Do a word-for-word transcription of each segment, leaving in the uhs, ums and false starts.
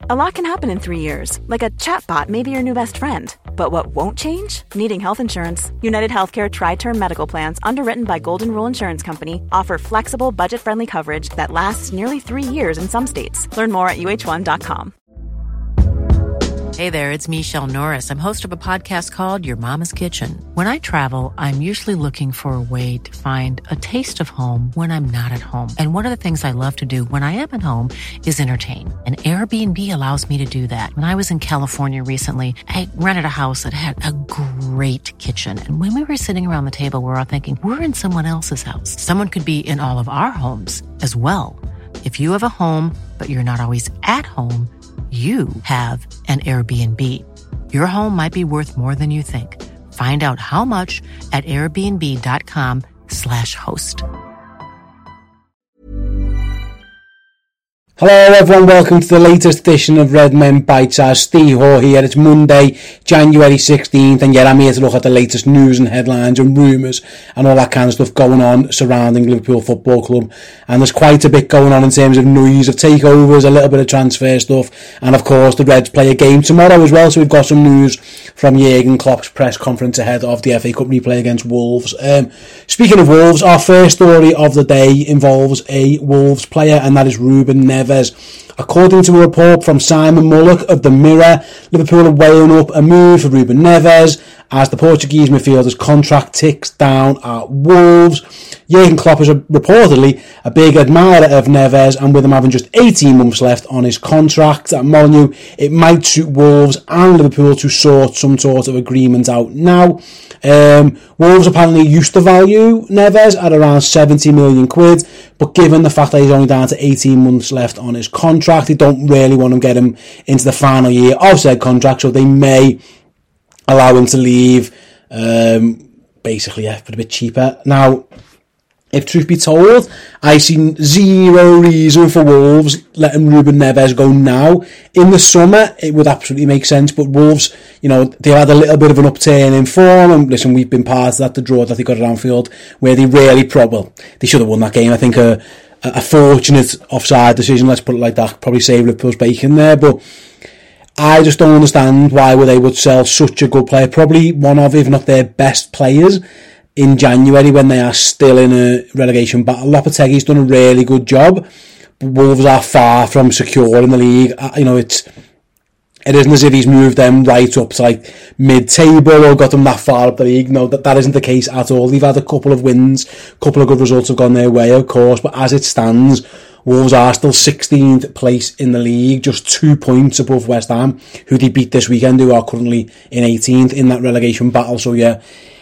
A lot can happen in three years, like a chatbot may be your new best friend. But what won't change? Needing health insurance. United Healthcare Tri-Term Medical Plans, underwritten by Golden Rule Insurance Company, offer flexible, budget-friendly coverage that lasts nearly three years in some states. Learn more at U H one dot com. Hey there, it's Michelle Norris. I'm host of a podcast called Your Mama's Kitchen. When I travel, I'm usually looking for a way to find a taste of home when I'm not at home. And one of the things I love to do when I am at home is entertain. And Airbnb allows me to do that. When I was in California recently, I rented a house that had a great kitchen. And when we were sitting around the table, we were all thinking, we're in someone else's house. Someone could be in all of our homes as well. If you have a home, but you're not always at home, you have an Airbnb. Your home might be worth more than you think. Find out how much at airbnb.com slash host. Hello everyone, welcome to the latest edition of Red Men Bite Size. Steve Hoare here. It's Monday, January sixteenth, and yeah, I'm here to look at the latest news and headlines and rumours and all that kind of stuff going on surrounding Liverpool Football Club. And there's quite a bit going on in terms of noise of takeovers, a little bit of transfer stuff, and of course the Reds play a game tomorrow as well, so we've got some news from Jurgen Klopp's press conference ahead of the F A Cup replay against Wolves. Um, speaking of Wolves, our first story of the day involves a Wolves player, and that is Ruben Neves. According to a report from Simon Mullock of the Mirror, Liverpool are weighing up a move for Ruben Neves as the Portuguese midfielder's contract ticks down at Wolves. Jurgen Klopp is a, reportedly a big admirer of Neves, and with him having just eighteen months left on his contract at Molineux, it might suit Wolves and Liverpool to sort some sort of agreement out now. Um, Wolves apparently used to value Neves at around seventy million quid, but given the fact that he's only down to eighteen months left on his contract, they don't really want to get him into the final year of said contract, so they may allow him to leave um, basically yeah, for a bit cheaper. Now, if truth be told, I see zero reason for Wolves letting Ruben Neves go now. In the summer, it would absolutely make sense, but Wolves, you know, they had a little bit of an upturn in form, and listen, we've been part of that, the draw that they got at Anfield, where they really, pro- well, they should have won that game. I think a, a fortunate offside decision, let's put it like that, probably saved Liverpool's bacon there, but I just don't understand why they would sell such a good player, probably one of, if not their best players, in January when they are still in a relegation battle. Lopetegui's done a really good job, but Wolves are far from secure in the league. You know, it's it isn't as if he's moved them right up to like mid-table or got them that far up the league. No, that, that isn't the case at all. They've had a couple of wins, a couple of good results have gone their way, of course, but as it stands, Wolves are still sixteenth place in the league, just two points above West Ham, who they beat this weekend, who are currently in eighteenth in that relegation battle. So yeah,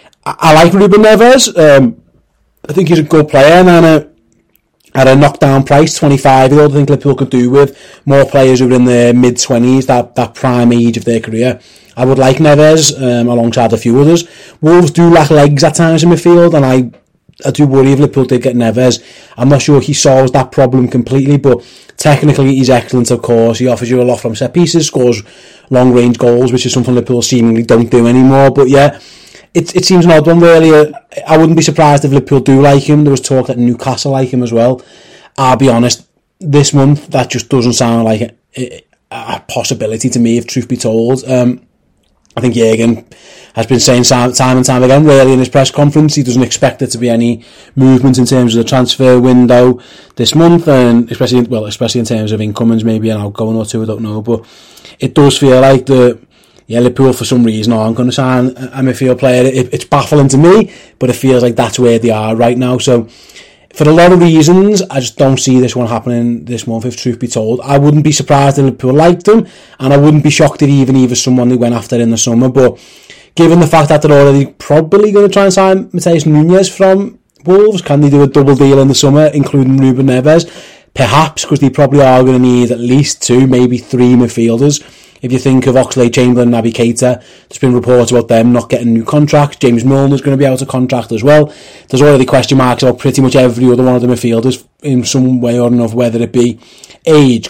I like Ruben Neves. Um, I think he's a good player, and at a, at a knockdown price, twenty-five-year-old, I think Liverpool could do with more players who are in their mid-twenties, that, that prime age of their career. I would like Neves um, alongside a few others. Wolves do lack legs at times in midfield, and I, I do worry if Liverpool did get Neves. I'm not sure he solves that problem completely, but technically he's excellent, of course. He offers you a lot from set pieces, scores long-range goals, which is something Liverpool seemingly don't do anymore, but yeah, It, it seems an odd one, really. I wouldn't be surprised if Liverpool do like him. There was talk that Newcastle like him as well. I'll be honest, this month, that just doesn't sound like a, a possibility to me, if truth be told. Um, I think Jurgen has been saying time and time again, really, in his press conference, he doesn't expect there to be any movement in terms of the transfer window this month, and especially, well, especially in terms of incomings, maybe an outgoing or two, I don't know. But it does feel like the Yeah, Liverpool, for some reason, aren't going to sign a midfield player. It, it's baffling to me, but it feels like that's where they are right now. So, for a lot of reasons, I just don't see this one happening this month, if truth be told. I wouldn't be surprised if Liverpool liked him, and I wouldn't be shocked if even either someone they went after in the summer. But given the fact that they're already probably going to try and sign Matheus Nunes from Wolves, can they do a double deal in the summer, including Ruben Neves? Perhaps, because they probably are going to need at least two, maybe three midfielders. If you think of Oxlade-Chamberlain and Naby Keita, there's been reports about them not getting new contracts. James Milner's going to be out of contract as well. There's already question marks about pretty much every other one of the midfielders in some way or another, whether it be age.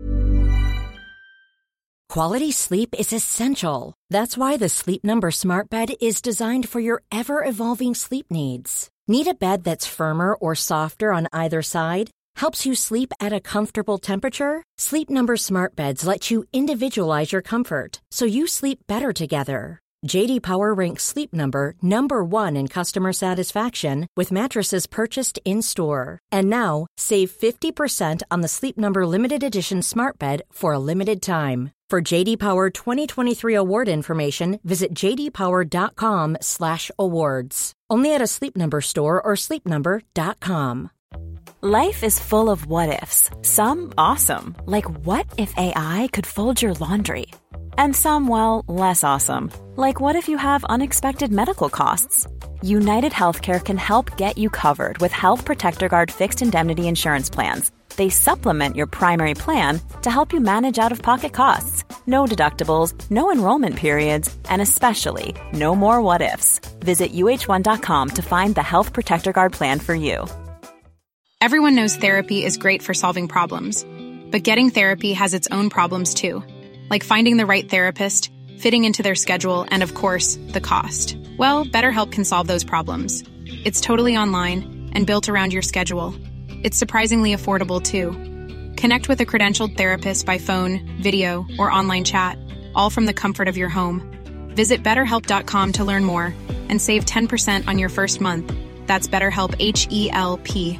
Quality sleep is essential. That's why the Sleep Number Smart Bed is designed for your ever-evolving sleep needs. Need a bed that's firmer or softer on either side? Helps you sleep at a comfortable temperature? Sleep Number Smart Beds let you individualize your comfort, so you sleep better together. J D Power ranks Sleep Number number one in customer satisfaction with mattresses purchased in-store. And now, save fifty percent on the Sleep Number Limited Edition Smart Bed for a limited time. For J D Power twenty twenty-three award information, visit j d power dot com slash awards. Only at a Sleep Number store or sleep number dot com. Life is full of what-ifs. Some awesome, like what if A I could fold your laundry? And some, well, less awesome, like what if you have unexpected medical costs? United Healthcare can help get you covered with Health Protector Guard fixed indemnity insurance plans. They supplement your primary plan to help you manage out-of-pocket costs. No deductibles, no enrollment periods, and especially no more what-ifs. Visit U H one dot com to find the Health Protector Guard plan for you. Everyone knows therapy is great for solving problems, but getting therapy has its own problems too, like finding the right therapist, fitting into their schedule, and of course, the cost. Well, BetterHelp can solve those problems. It's totally online and built around your schedule. It's surprisingly affordable too. Connect with a credentialed therapist by phone, video, or online chat, all from the comfort of your home. Visit better help dot com to learn more and save ten percent on your first month. That's BetterHelp, H E L P.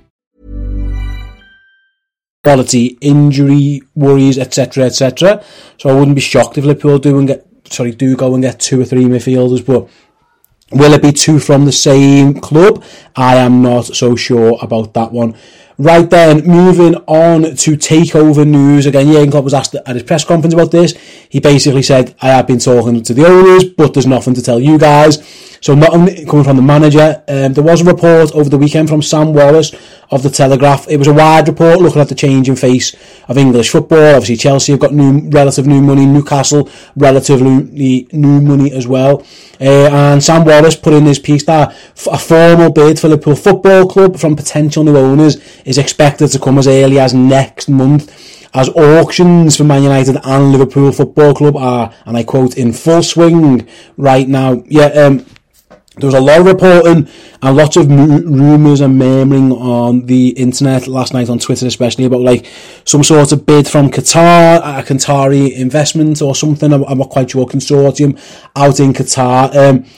Quality, injury, worries, et cetera, et cetera. So I wouldn't be shocked if Liverpool do and get, sorry, do go and get two or three midfielders. But will it be two from the same club? I am not so sure about that one. Right then, moving on to takeover news. Again, Jurgen Klopp was asked at his press conference about this. He basically said, I have been talking to the owners, but there's nothing to tell you guys. So not only coming from the manager, um, there was a report over the weekend from Sam Wallace of The Telegraph. It was a wide report looking at the changing face of English football. Obviously Chelsea have got new, relative new money, Newcastle relatively new money as well. Uh, and Sam Wallace put in his piece that a formal bid for Liverpool Football Club from potential new owners is expected to come as early as next month, as auctions for Man United and Liverpool Football Club are, and I quote, in full swing right now. Yeah, um, there was a lot of reporting and lots of rumours and murmuring on the internet last night, on Twitter especially, about like some sort of bid from Qatar, a Qatari investment or something, I'm not quite sure, consortium out in Qatar. Um,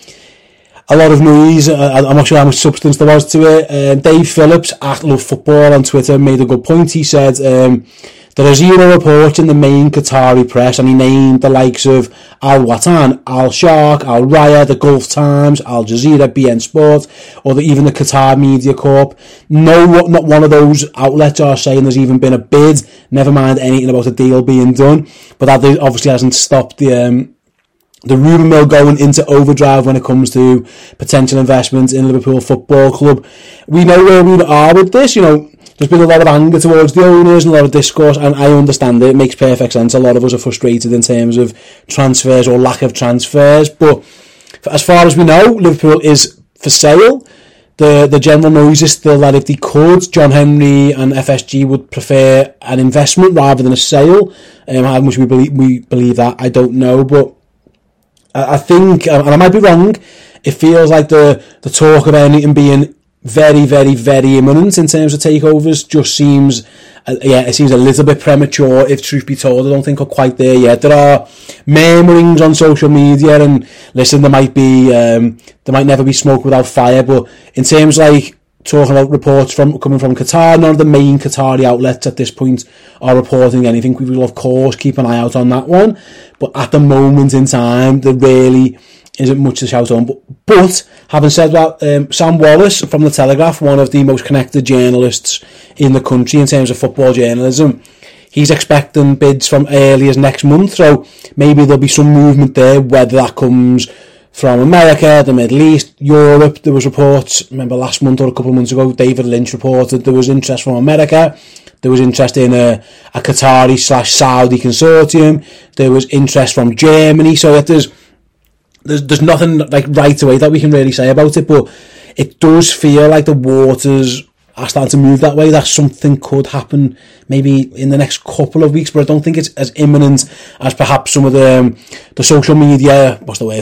a lot of noise, uh, I'm not sure how much substance there was to it. Uh, Dave Phillips at Love Football on Twitter made a good point. He said, um, there are zero reports in the main Qatari press, and he named the likes of Al Watan, Al Sharq, Al Raya, the Gulf Times, Al Jazeera, B N Sport, or the, even the Qatar Media Corp. No, not one of those outlets are saying there's even been a bid, never mind anything about a deal being done. But that obviously hasn't stopped the um, the rumour mill going into overdrive when it comes to potential investment in Liverpool Football Club. We know where we are with this, you know. There's been a lot of anger towards the owners and a lot of discourse, and I understand it. It makes perfect sense. A lot of us are frustrated in terms of transfers or lack of transfers. But as far as we know, Liverpool is for sale. The the general noise is still that if they could, John Henry and F S G would prefer an investment rather than a sale. Um, how much we believe we believe that, I don't know. But I, I think, and I might be wrong, it feels like the, the talk of anything being very, very, very imminent in terms of takeovers just seems, uh, yeah, it seems a little bit premature, if truth be told. I don't think we're quite there yet. There are murmurings on social media, and listen, there might be, um, there might never be smoke without fire, but in terms of, like, talking about reports from coming from Qatar, none of the main Qatari outlets at this point are reporting anything. We will, of course, keep an eye out on that one, but at the moment in time, there really isn't much to shout on. But, but having said that, um, Sam Wallace from The Telegraph, one of the most connected journalists in the country in terms of football journalism, he's expecting bids from early as next month, so maybe there'll be some movement there, whether that comes from America, the Middle East, Europe. There was reports, remember last month or a couple of months ago, David Lynch reported there was interest from America. There was interest in a, a Qatari slash Saudi consortium. There was interest from Germany. So that there's There's, there's nothing like right away that we can really say about it, but it does feel like the waters are starting to move that way, that something could happen maybe in the next couple of weeks, but I don't think it's as imminent as perhaps some of the um, the social media, what's the word,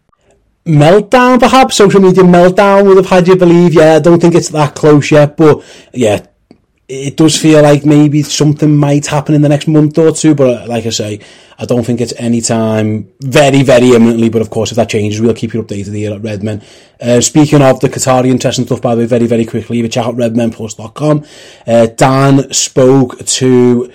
meltdown perhaps, social media meltdown would have had you believe. Yeah, I don't think it's that close yet, but yeah, it does feel like maybe something might happen in the next month or two, but like I say, I don't think it's any time very, very imminently, but of course if that changes, we'll keep you updated here at Redmen. Uh, speaking of the Qatari interest and stuff, by the way, very, very quickly, you can check out redmen plus dot com. Uh, Dan spoke to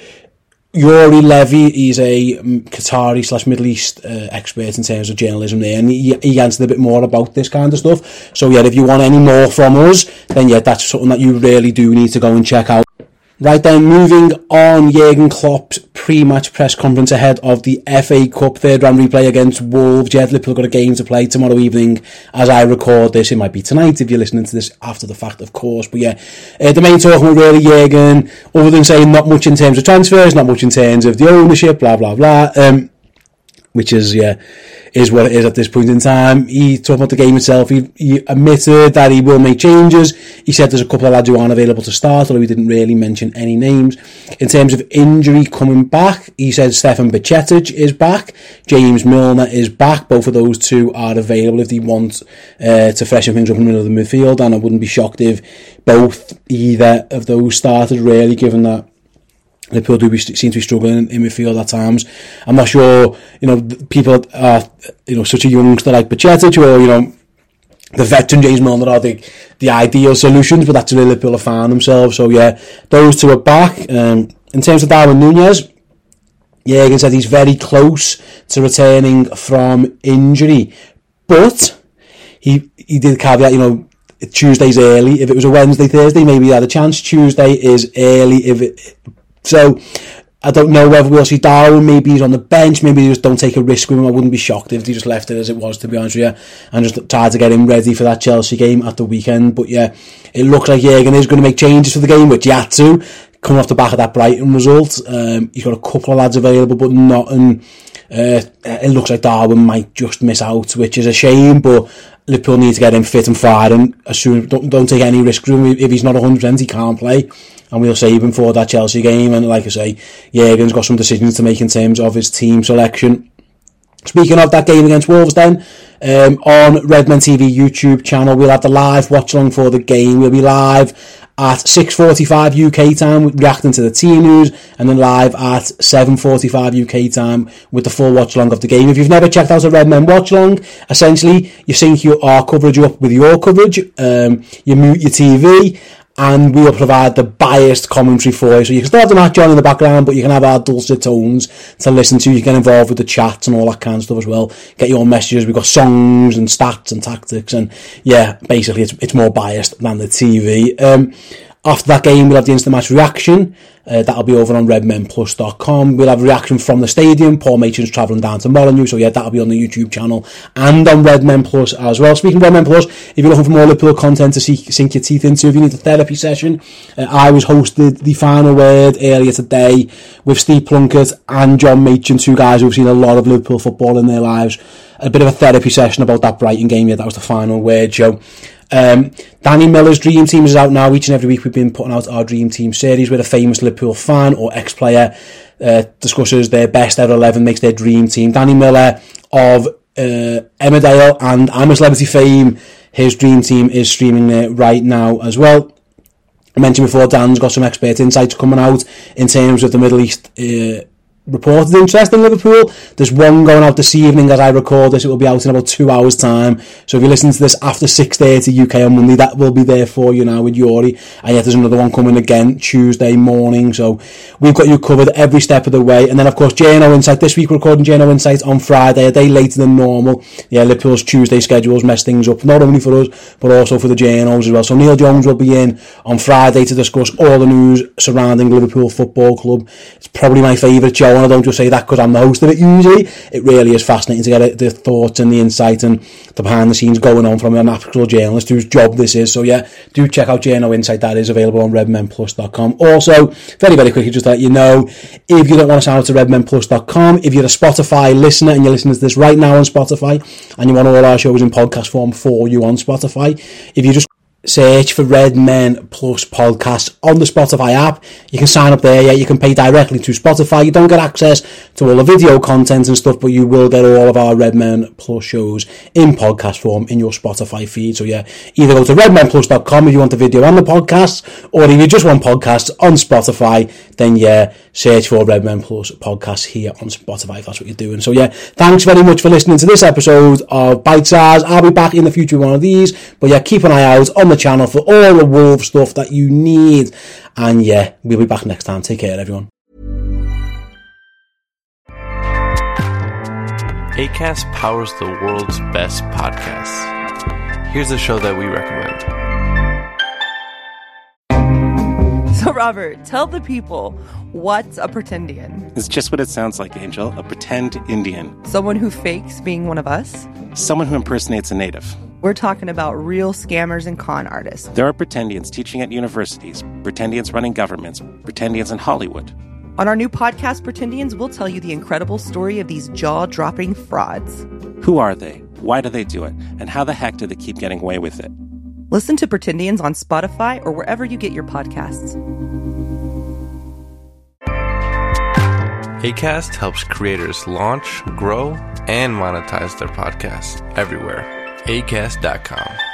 Yuri Levy. He's a Qatari slash Middle East uh, expert in terms of journalism there, and he, he answered a bit more about this kind of stuff. So yeah, if you want any more from us, then yeah, that's something that you really do need to go and check out. Right then, moving on, Jurgen Klopp's pre-match press conference ahead of the F A Cup third round replay against Wolves. Yeah, Liverpool got a game to play tomorrow evening as I record this. It might be tonight if you're listening to this after the fact, of course. But yeah, uh, the main talking with really Jurgen, other than saying not much in terms of transfers, not much in terms of the ownership, blah, blah, blah, um, which is, yeah, is what it is at this point in time. He talked about the game itself. He, he admitted that he will make changes. He said there's a couple of lads who aren't available to start, although he didn't really mention any names. In terms of injury coming back, he said Stefan Bajcetic is back. James Milner is back. Both of those two are available if they want uh, to freshen things up in the middle of the midfield, and I wouldn't be shocked if both, either of those started, really, given that Liverpool do be, seem to be struggling in midfield at times. I'm not sure, you know, people are, you know, such a youngster like Bajcetic or, you know, the veteran James Milner are the, the ideal solutions, but that's where Liverpool have found themselves. So yeah, those two are back. Um, in terms of Darwin Núñez, Jurgen said he's very close to returning from injury, but he he did caveat, you know, Tuesday's early. If it was a Wednesday, Thursday, maybe he had a chance. Tuesday is early. If it So, I don't know whether we'll see Darwin. Maybe he's on the bench. Maybe they just don't take a risk with him. I wouldn't be shocked if they just left it as it was, to be honest with you, and just tried to get him ready for that Chelsea game at the weekend. But yeah, it looks like Jurgen is going to make changes for the game, which he had to, coming off the back of that Brighton result. Um, he's got a couple of lads available, but not, and uh, it looks like Darwin might just miss out, which is a shame, but Liverpool need to get him fit and firing as soon. Don't, don't take any risks with him. If he's not one hundred percent, he can't play, and we'll save him for that Chelsea game. And like I say, Jurgen's got some decisions to make in terms of his team selection. Speaking of that game against Wolves then, um, on Redmen T V YouTube channel, we'll have the live watch along for the game. We'll be live at six forty-five U K time, reacting to the team news, and then live at seven forty-five U K time with the full watch along of the game. If you've never checked out a Redmen watch along, essentially you sync your, our coverage up with your coverage, um, you mute your T V, and we'll provide the biased commentary for you. So you can still have the match on in the background, but you can have our dulcet tones to listen to. You can get involved with the chats and all that kind of stuff as well. Get your messages. We've got songs and stats and tactics, and yeah, basically it's it's more biased than the T V. Um, after that game, we'll have the instant match reaction. Uh, that'll be over on redmen plus dot com. We'll have a reaction from the stadium. Paul Machen's travelling down to Molineux, so yeah, that'll be on the YouTube channel and on Redmen Plus as well. Speaking of Redmen Plus, if you're looking for more Liverpool content to see, sink your teeth into, if you need a therapy session, uh, I was hosted the final word earlier today with Steve Plunkett and John Machen, two guys who've seen a lot of Liverpool football in their lives. A bit of a therapy session about that Brighton game. Yeah, that was the final word show. Um, Danny Miller's Dream Team is out now. Each and every week we've been putting out our Dream Team series where a famous Liverpool fan or ex-player uh, discusses their best ever eleven, makes their dream team. Danny Miller of uh, Emmerdale and I'm a Celebrity fame, his Dream Team is streaming there right now as well. I mentioned before, Dan's got some expert insights coming out in terms of the Middle East uh, reported interest in Liverpool. There's one going out this evening as I record this. It will be out in about two hours time, so if you listen to this after six thirty U K on Monday, that will be there for you now with Yuri. And yet there's another one coming again Tuesday morning, so we've got you covered every step of the way. And then of course J N O Insight, this week we're recording J N O Insight on Friday, a day later than normal. Yeah, Liverpool's Tuesday schedules mess things up, not only for us but also for the J N Os as well. So Neil Jones will be in on Friday to discuss all the news surrounding Liverpool Football Club. It's probably my favourite show, and I don't just say that because I'm the host of it usually. It really is fascinating to get the thoughts and the insight and the behind the scenes going on from an actual journalist whose job this is. So yeah, do check out J N O Insight. That is available on redmen plus dot com. Also, very very quickly, just to let you know, if you don't want to sign up to redmen plus dot com, if you're a Spotify listener and you're listening to this right now on Spotify and you want all our shows in podcast form for you on Spotify, if you just search for Red Men Plus Podcast on the Spotify app. You can sign up there, yeah, you can pay directly to Spotify. You don't get access to all the video content and stuff, but you will get all of our Red Men Plus shows in podcast form in your Spotify feed. So yeah, either go to red men plus dot com if you want the video on the podcast, or if you just want podcasts on Spotify, then yeah, search for Red Men Plus Podcast here on Spotify if that's what you're doing. So yeah, thanks very much for listening to this episode of Bite Size. I'll be back in the future with one of these, but yeah, keep an eye out on the channel for all the Wolf stuff that you need. And yeah, we'll be back next time. Take care, everyone. Acast powers the world's best podcasts. Here's a show that we recommend. So, Robert, tell the people, what's a pretendian? It's just what it sounds like, Angel. A pretend Indian. Someone who fakes being one of us? Someone who impersonates a native. We're talking about real scammers and con artists. There are pretendians teaching at universities, pretendians running governments, pretendians in Hollywood. On our new podcast, Pretendians, we'll tell you the incredible story of these jaw-dropping frauds. Who are they? Why do they do it? And how the heck do they keep getting away with it? Listen to Pretendians on Spotify or wherever you get your podcasts. Acast helps creators launch, grow, and monetize their podcasts everywhere. acast dot com.